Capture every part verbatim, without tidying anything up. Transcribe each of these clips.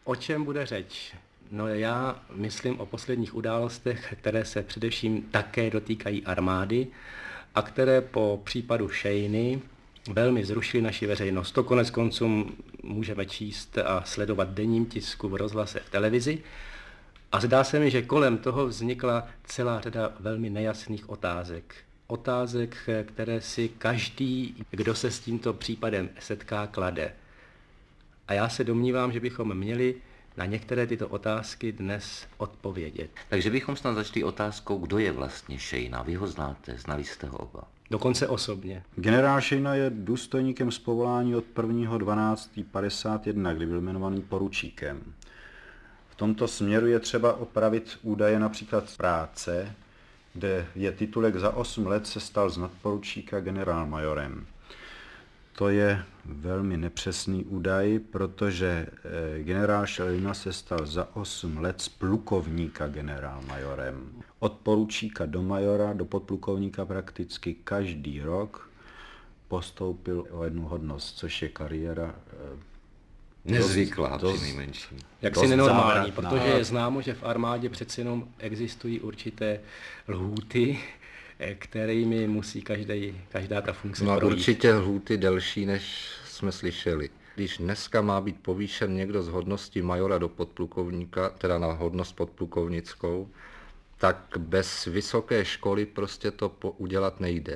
O čem bude řeč? No já myslím o posledních událostech, které se především také dotýkají armády a které po případu Šejny velmi zrušily naši veřejnost. To konec konců můžeme číst a sledovat v denním tisku, v rozhlase, v televizi. A zdá se mi, že kolem toho vznikla celá řada velmi nejasných otázek. Otázek, které si každý, kdo se s tímto případem setká, klade. A já se domnívám, že bychom měli na některé tyto otázky dnes odpovědět. Takže bychom snad začali otázkou, kdo je vlastně Šejna. Vy ho znáte, znali jste ho oba. Dokonce osobně. Generál Šejna je důstojníkem z povolání od prvního dvanáctého padesát jedna, kdy byl jmenovaný poručíkem. V tomto směru je třeba opravit údaje například z práce, kde je titulek za osm let se stal z nadporučíka generálmajorem. To je velmi nepřesný údaj, protože generál Šejna se stal za osm let z plukovníka generálmajorem. Od poručíka do majora, do podplukovníka prakticky každý rok postoupil o jednu hodnost, což je kariéra nezvyklá při nejmenším. Jaksi nenormální, protože je známo, že v armádě přeci jenom existují určité lhůty, kterými musí každý, každá ta funkce no, projít. Určitě lhůty delší, než jsme slyšeli. Když dneska má být povýšen někdo z hodnosti majora do podplukovníka, teda na hodnost podplukovnickou, tak bez vysoké školy prostě to udělat nejde.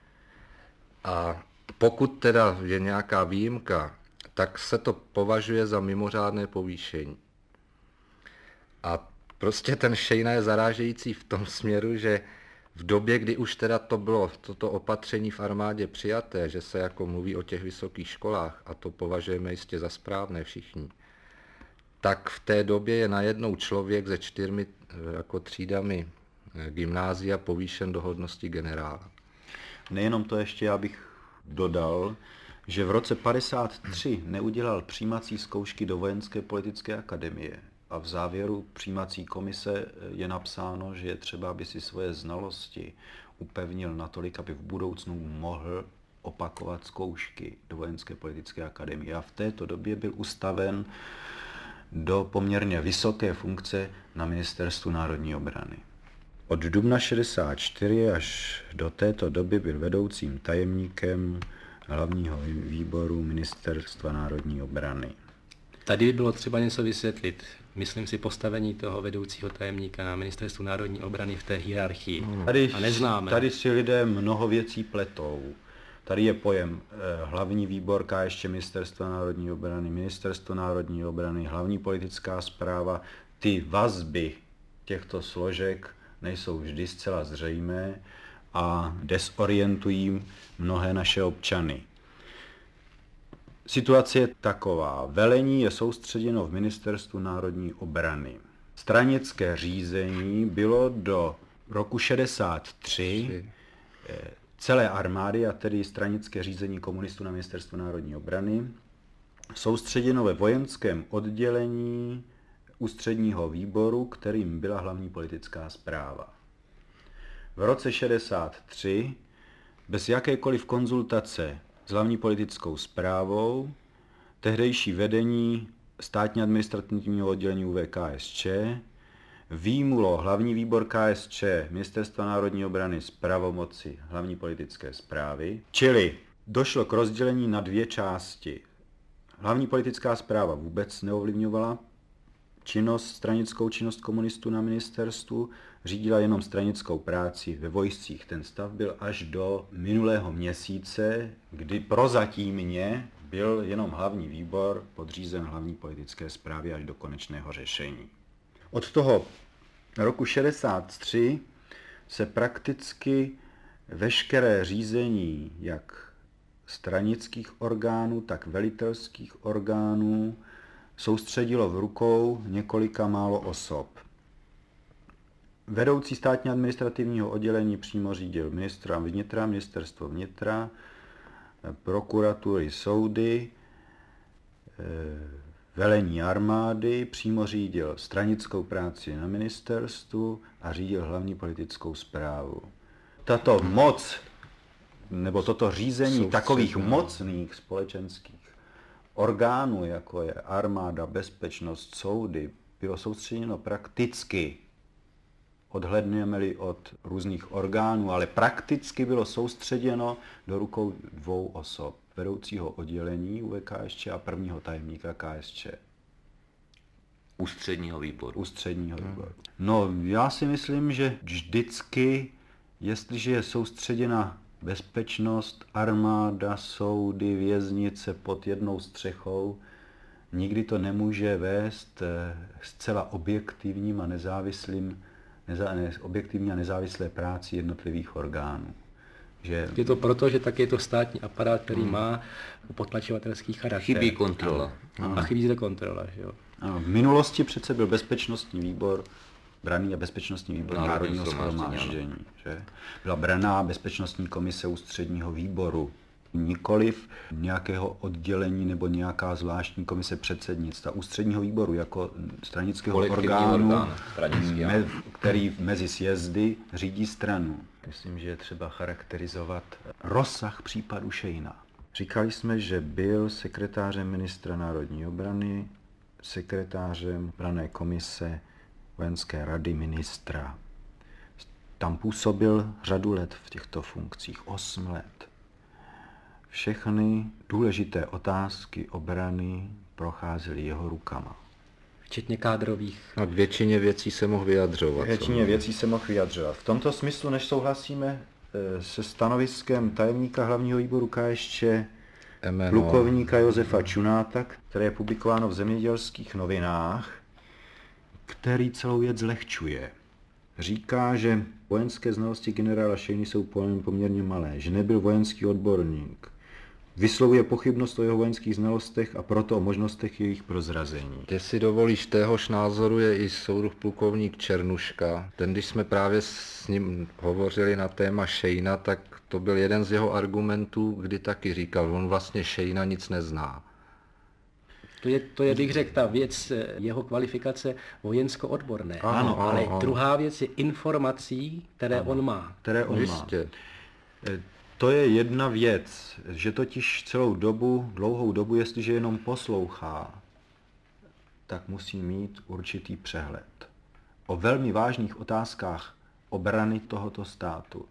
A pokud teda je nějaká výjimka, tak se to považuje za mimořádné povýšení. A prostě ten Šejna je zarážející v tom směru, že v době, kdy už teda to bylo toto opatření v armádě přijaté, že se jako mluví o těch vysokých školách, a to považujeme jistě za správné všichni, tak v té době je najednou člověk se čtyřmi jako třídami gymnázia povýšen do hodnosti generála. Nejenom to, ještě já bych dodal, že v roce padesát tři neudělal přijímací zkoušky do Vojenské politické akademie. A v závěru přijímací komise je napsáno, že je třeba, aby si svoje znalosti upevnil natolik, aby v budoucnu mohl opakovat zkoušky do Vojenské politické akademie. A v této době byl ustaven do poměrně vysoké funkce na Ministerstvu národní obrany. Od dubna šedesát čtyři až do této doby byl vedoucím tajemníkem hlavního výboru Ministerstva národní obrany. Tady by bylo třeba něco vysvětlit. Myslím si postavení toho vedoucího tajemníka na Ministerstvu národní obrany v té hierarchii. Tady, a neznáme. Tady si lidé mnoho věcí pletou. Tady je pojem eh, hlavní výbor K S Č Ministerstva národní obrany, Ministerstvo národní obrany, hlavní politická správa. Ty vazby těchto složek nejsou vždy zcela zřejmé a desorientují mnohé naše občany. Situace je taková. Velení je soustředěno v Ministerstvu národní obrany. Stranické řízení bylo do roku šedesát tři celé armády, a tedy stranické řízení komunistů na Ministerstvu národní obrany, soustředěno ve vojenském oddělení ústředního výboru, kterým byla hlavní politická správa. V roce šedesát tři bez jakékoliv konzultace s hlavní politickou správou tehdejší vedení státní administrativního oddělení U V K S Č výjimulo hlavní výbor K S Č Ministerstva národní obrany z pravomoci hlavní politické správy, čili došlo k rozdělení na dvě části. Hlavní politická správa vůbec neovlivňovala činnost, stranickou činnost komunistů na ministerstvu, řídila jenom stranickou práci ve vojscích. Ten stav byl až do minulého měsíce, kdy prozatímně byl jenom hlavní výbor podřízen hlavní politické správě až do konečného řešení. Od toho roku šedesát tři se prakticky veškeré řízení jak stranických orgánů, tak velitelských orgánů soustředilo v rukou několika málo osob. Vedoucí státně administrativního oddělení přímo řídil ministra vnitra, ministerstvo vnitra, prokuratury, soudy, velení armády, přímo řídil stranickou práci na ministerstvu a řídil hlavní politickou správu. Tato moc, nebo toto řízení takových mocných společenských orgánů, jako je armáda, bezpečnost, soudy, bylo soustředěno prakticky, odhledneme-li od různých orgánů, ale prakticky bylo soustředěno do rukou dvou osob, vedoucího oddělení U V K S Č a prvního tajemníka K S Č. Ústředního výboru. Ústředního výboru. No, já si myslím, že vždycky, jestliže je soustředěna bezpečnost, armáda, soudy, věznice pod jednou střechou, nikdy to nemůže vést zcela objektivním a nezávislým, neza, ne, objektivní a nezávislé práci jednotlivých orgánů. Že... Je to proto, že tak je to státní aparát, který hmm. má potlačovatelský charakter. Chybí kontrola. A, a chybí to kontrola. Že jo? Ano, v minulosti přece byl bezpečnostní výbor, branný a bezpečnostní výbor Národního Národního shromáždění. Že? Byla branná bezpečnostní komise ústředního výboru, nikoliv nějakého oddělení nebo nějaká zvláštní komise předsednictva ústředního výboru jako stranického orgánu, orgán, me, který mezi sjezdy řídí stranu. Myslím, že je třeba charakterizovat rozsah případu Šejna. Říkali jsme, že byl sekretářem ministra národní obrany, sekretářem branné komise vojenské rady ministra. Tam působil řadu let v těchto funkcích, osm let. Všechny důležité otázky obrany procházely jeho rukama. Včetně kádrových. A k většině věcí se mohl vyjadřovat. Většině věcí se mohl vyjadřovat. V tomto smyslu, než souhlasíme se stanoviskem tajemníka hlavního výboru K S Č, plukovníka Josefa Čunáta, které je publikováno v Zemědělských novinách, který celou věc zlehčuje. Říká, že vojenské znalosti generála Šejny jsou poměrně malé, že nebyl vojenský odborník. Vyslovuje pochybnost o jeho vojenských znalostech a proto o možnostech jejich prozrazení. Jestli dovolíš, téhož názoru je i soudruh plukovník Černuška. Ten, když jsme právě s ním hovořili na téma Šejna, tak to byl jeden z jeho argumentů, kdy taky říkal, on vlastně Šejna nic nezná. To je, to je, bych řekl, ta věc jeho kvalifikace vojensko-odborné. Ano, ale ano. Druhá věc je informací, které ano, on má. Které on Jistě. má. To je jedna věc, že totiž celou dobu, dlouhou dobu, jestliže jenom poslouchá, tak musí mít určitý přehled o velmi vážných otázkách obrany tohoto státu.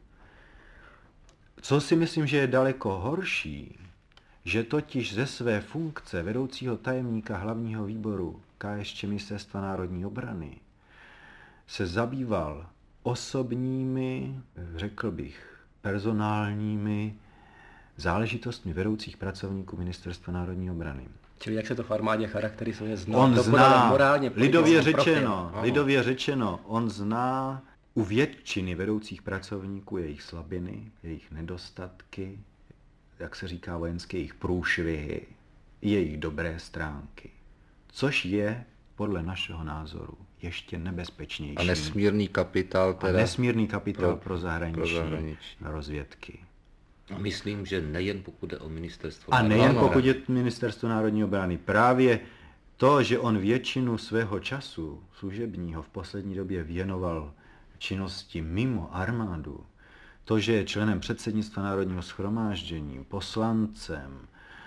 Co si myslím, že je daleko horší, že totiž ze své funkce vedoucího tajemníka hlavního výboru K S Č Ministerstva národní obrany se zabýval osobními, řekl bych, personálními záležitostmi vedoucích pracovníků Ministerstva národní obrany. Čili jak se to v armádě charakterizuje, zná, on zná, morálně, lidově řečeno, lidově řečeno, on zná u většiny vedoucích pracovníků jejich slabiny, jejich nedostatky, jak se říká vojenské, jejich průšvihy, jejich dobré stránky. Což je, podle našeho názoru, ještě nebezpečnější. A nesmírný kapitál teda A nesmírný kapitál pro, pro zahraniční, pro zahraniční rozvědky. A myslím, že nejen pokud jde o ministerstvo. A nejen pokud je ministerstvo národní obrany. Právě to, že on většinu svého času služebního v poslední době věnoval činnosti mimo armádu, to, že je členem předsednictva Národního shromáždění, poslancem,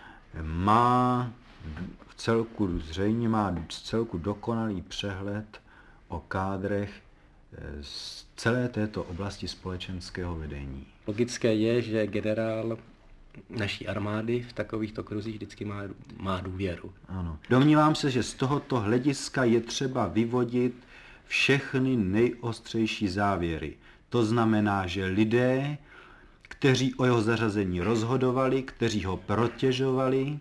má v celku, zřejmě má v celku dokonalý přehled o kádrech z celé této oblasti společenského vedení. Logické je, že generál naší armády v takovýchto kruzích vždycky má, má důvěru. Ano. Domnívám se, že z tohoto hlediska je třeba vyvodit všechny nejostřejší závěry. To znamená, že lidé, kteří o jeho zařazení rozhodovali, kteří ho protěžovali,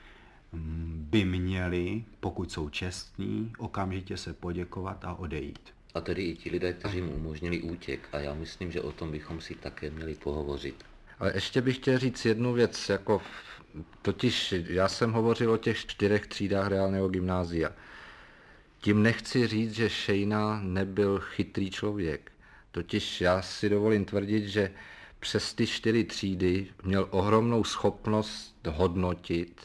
by měli, pokud jsou čestní, okamžitě se poděkovat a odejít. A tedy i ti lidé, kteří mu umožnili útěk. A já myslím, že o tom bychom si také měli pohovořit. Ale ještě bych chtěl říct jednu věc, jako totiž já jsem hovořil o těch čtyřech třídách reálného gymnázia. Tím nechci říct, že Šejna nebyl chytrý člověk. Totiž já si dovolím tvrdit, že přes ty čtyři třídy měl ohromnou schopnost hodnotit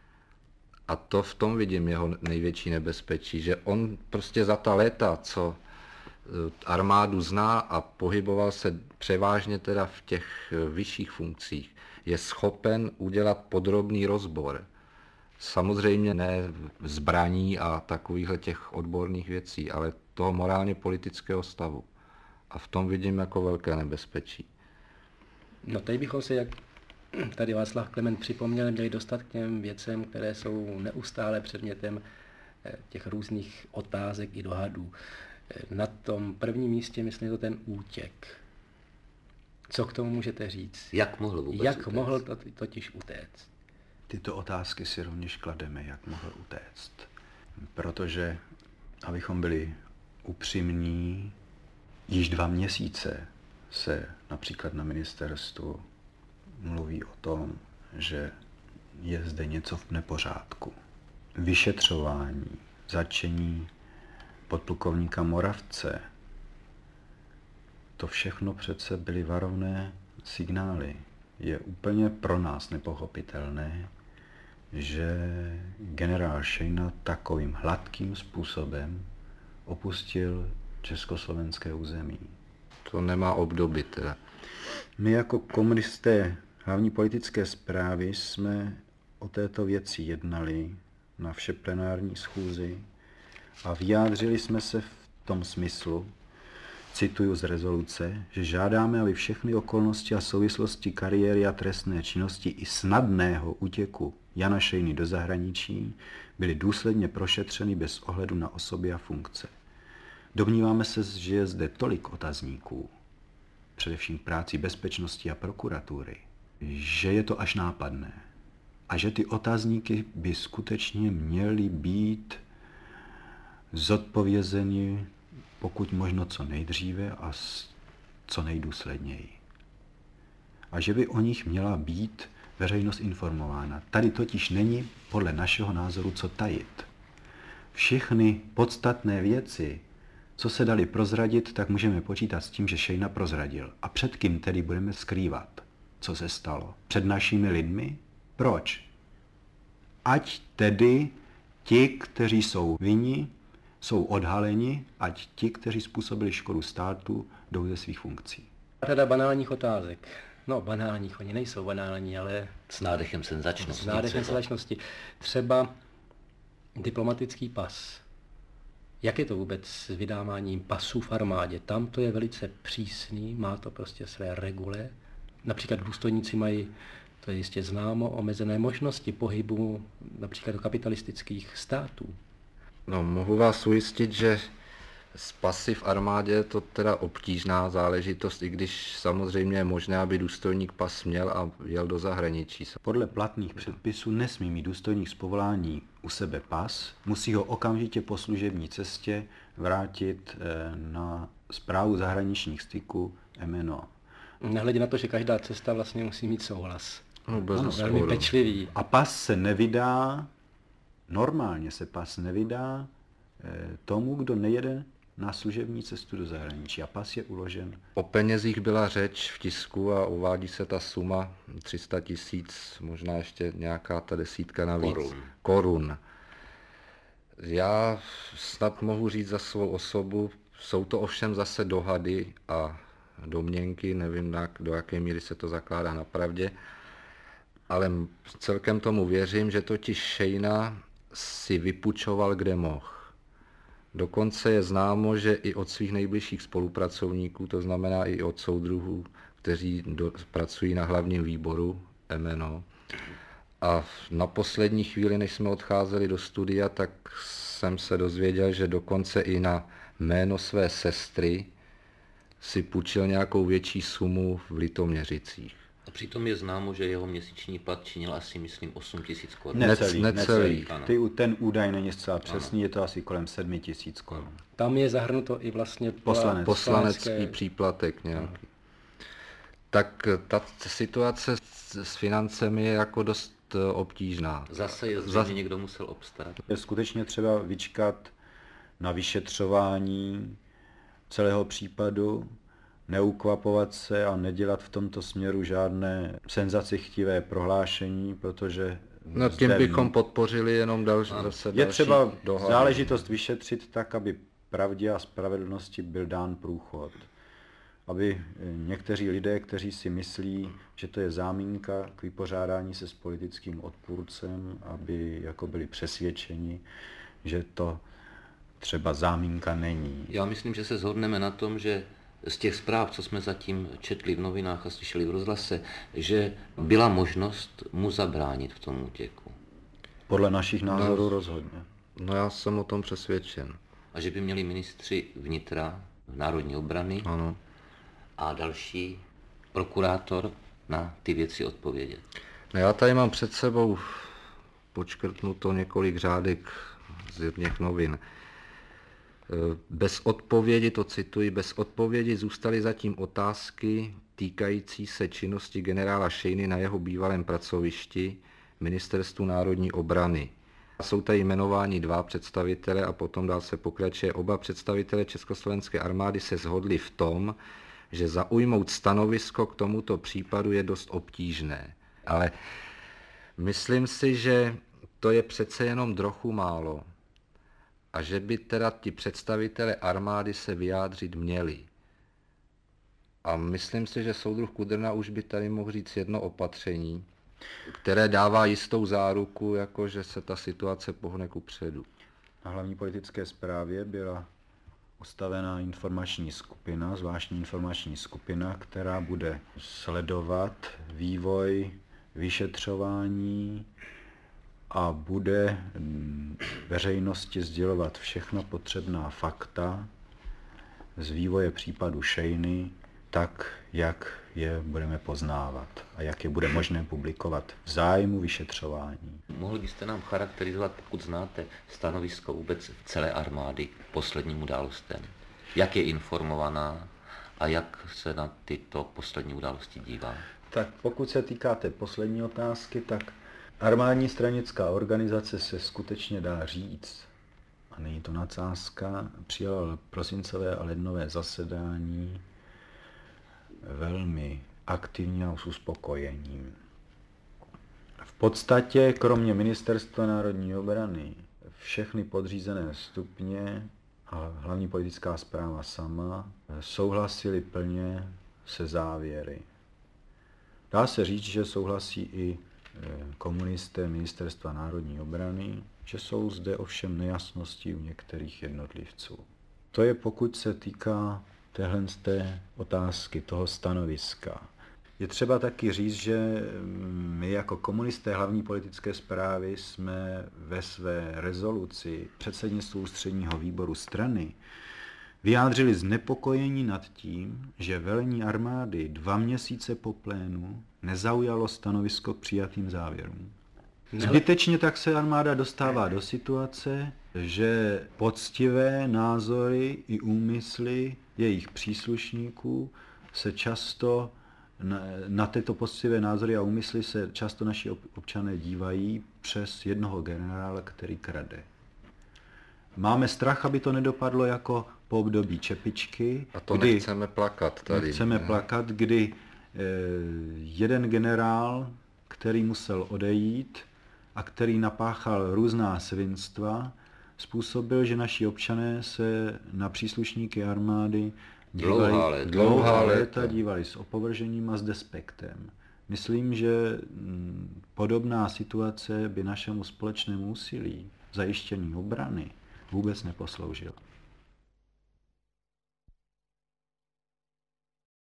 a to v tom vidím jeho největší nebezpečí, že on prostě za ta léta, co armádu zná a pohyboval se převážně teda v těch vyšších funkcích, je schopen udělat podrobný rozbor Samozřejmě ne zbraní a takovýchhle těch odborných věcí, ale toho morálně politického stavu. A v tom vidím jako velké nebezpečí. No tady bychom se, jak tady Václav Klement připomněl, měli dostat k těm věcem, které jsou neustále předmětem těch různých otázek i dohadů. Na tom prvním místě myslím to ten útěk. Co k tomu můžete říct? Jak mohl vůbec Jak utéct? mohl to, totiž utéct? Tyto otázky si rovněž klademe, jak mohl utéct. Protože, abychom byli upřímní, již dva měsíce se například na ministerstvu mluví o tom, že je zde něco v nepořádku. Vyšetřování, zatčení podplukovníka Moravce, to všechno přece byly varovné signály. Je úplně pro nás nepochopitelné, že generál Šejna takovým hladkým způsobem opustil československé území. To nemá obdoby teda. My jako komunisté hlavní politické správy jsme o této věci jednali na všeplenární schůzi a vyjádřili jsme se v tom smyslu, cituju z rezoluce, že žádáme, aby všechny okolnosti a souvislosti kariéry a trestné činnosti i snadného útěku Jana Šejny do zahraničí byly důsledně prošetřeny bez ohledu na osoby a funkce. Domníváme se, že je zde tolik otazníků, především v práci bezpečnosti a prokuratury, že je to až nápadné. A že ty otazníky by skutečně měly být zodpovězeny pokud možno co nejdříve a co nejdůsledněji. A že by o nich měla být veřejnost informována. Tady totiž není podle našeho názoru co tajit. Všechny podstatné věci, co se dali prozradit, tak můžeme počítat s tím, že Šejna prozradil. A před kým tedy budeme skrývat, co se stalo? Před našimi lidmi? Proč? Ať tedy ti, kteří jsou vinni, jsou odhaleni, ať ti, kteří způsobili škodu státu, jdou ze svých funkcí. Řada banálních otázek. No, banálních, oni nejsou banální, ale S nádechem senzačnosti. s nádechem třeba. senzačnosti. Třeba diplomatický pas. Jak je to vůbec s vydáváním pasů v armádě? Tam to je velice přísný, má to prostě své regule. Například důstojníci mají, to je jistě známo, omezené možnosti pohybu například do kapitalistických států. No, mohu vás ujistit, že z pasy v armádě je to teda obtížná záležitost, i když samozřejmě je možné, aby důstojník pas měl a jel do zahraničí. Podle platných předpisů nesmí mít důstojník z povolání u sebe pas, musí ho okamžitě po služební cestě vrátit na správu zahraničních styků M N O. Nehledě na to, že každá cesta vlastně musí mít souhlas. No, bez Ano, velmi sporu. pečlivý. A pas se nevydá, normálně se pas nevydá tomu, kdo nejede na služební cestu do zahraničí. A pas je uložen. O penězích byla řeč v tisku a uvádí se ta suma tři sta tisíc, možná ještě nějaká ta desítka navíc. Korun. Korun. Já snad mohu říct za svou osobu, jsou to ovšem zase dohady a domněnky, nevím, do jaké míry se to zakládá na pravdě, ale celkem tomu věřím, že totiž Šejna si vypučoval, kde mohl. Dokonce je známo, že i od svých nejbližších spolupracovníků, to znamená i od soudruhů, kteří do, pracují na hlavním výboru M N O. A na poslední chvíli, než jsme odcházeli do studia, tak jsem se dozvěděl, že dokonce i na jméno své sestry si půjčil nějakou větší sumu v Litoměřicích. A přitom je známo, že jeho měsíční plat činil asi, myslím, osm tisíc korun. Necelý, necelý. necelý. Ano. Ty, ten údaj není zcela přesný, je to asi kolem sedmi tisíc korun. Tam je zahrnuto i vlastně Poslanec. Poslanecký poslanecké- příplatek nějaký. Tak ta situace s, s financemi je jako dost eh, obtížná. Zase je zřejmě Zas- někdo musel obstarat. Je skutečně třeba vyčkat na vyšetřování celého případu, neukvapovat se a nedělat v tomto směru žádné senzacichtivé prohlášení, protože No tím zde bychom podpořili jenom další, zase je další třeba dohady. záležitost vyšetřit tak, aby pravdě a spravedlnosti byl dán průchod. aby někteří lidé, kteří si myslí, že to je záminka k vypořádání se s politickým odpůrcem, aby jako byli přesvědčeni, že to třeba záminka není. Já myslím, že se shodneme na tom, že z těch zpráv, co jsme zatím četli v novinách a slyšeli v rozhlase, že byla možnost mu zabránit v tom útěku. Podle našich názorů No. rozhodně. No já jsem o tom přesvědčen. A že by měli ministři vnitra, národní obrany Ano. a další prokurátor na ty věci odpovědět. No já tady mám před sebou počkrtnuto několik řádek z jedných novin. Bez odpovědi, to cituji, bez odpovědi zůstaly zatím otázky týkající se činnosti generála Šejny na jeho bývalém pracovišti Ministerstvu národní obrany. Jsou tady jmenováni dva představitele a potom dál se pokračuje. Oba představitele Československé armády se shodli v tom, že zaujmout stanovisko k tomuto případu je dost obtížné. Ale myslím si, že to je přece jenom trochu málo. A že by teda ti představitelé armády se vyjádřit měli. A myslím si, že soudruh Kudrna už by tady mohl říct jedno opatření, které dává jistou záruku, jako že se ta situace pohne kupředu. Na hlavní politické správě byla ustavená informační skupina, zvláštní informační skupina, která bude sledovat vývoj vyšetřování a bude veřejnosti sdělovat všechna potřebná fakta z vývoje případu Šejny, tak, jak je budeme poznávat a jak je bude možné publikovat v zájmu vyšetřování. Mohli byste nám charakterizovat, pokud znáte, stanovisko vůbec celé armády k posledním událostem? Jak je informovaná a jak se na tyto poslední události dívá? Tak pokud se týká té poslední otázky, tak armádní stranická organizace se skutečně dá říct, a není to nadsázka, přijala prosincové a lednové zasedání velmi aktivně a s uspokojením. V podstatě, kromě Ministerstva národní obrany, všechny podřízené stupně a hlavní politická správa sama souhlasili plně se závěry. Dá se říct, že souhlasí i komunisté Ministerstva národní obrany, že jsou zde ovšem nejasnosti u některých jednotlivců. To je, pokud se týká téhle z té otázky, toho stanoviska. Je třeba taky říct, že my jako komunisté hlavní politické správy jsme ve své rezoluci předsednictvu ústředního výboru strany vyjádřili znepokojení nad tím, že velení armády dva měsíce po plénu nezaujalo stanovisko k přijatým závěrům. Zbytečně tak se armáda dostává do situace, že poctivé názory i úmysly jejich příslušníků se často na, na tyto poctivé názory a úmysly se často naši občané dívají přes jednoho generála, který krade. Máme strach, aby to nedopadlo jako po období Čepičky. A to kdy nechceme plakat tady. Nechceme ne? plakat, kdy eh, jeden generál, který musel odejít a který napáchal různá svinstva, způsobil, že naši občané se na příslušníky armády dívali Dlouhá léta. dlouhá léta dívali s opovržením a s despektem. Myslím, že mm, podobná situace by našemu společnému úsilí zajištění obrany vůbec neposloužila.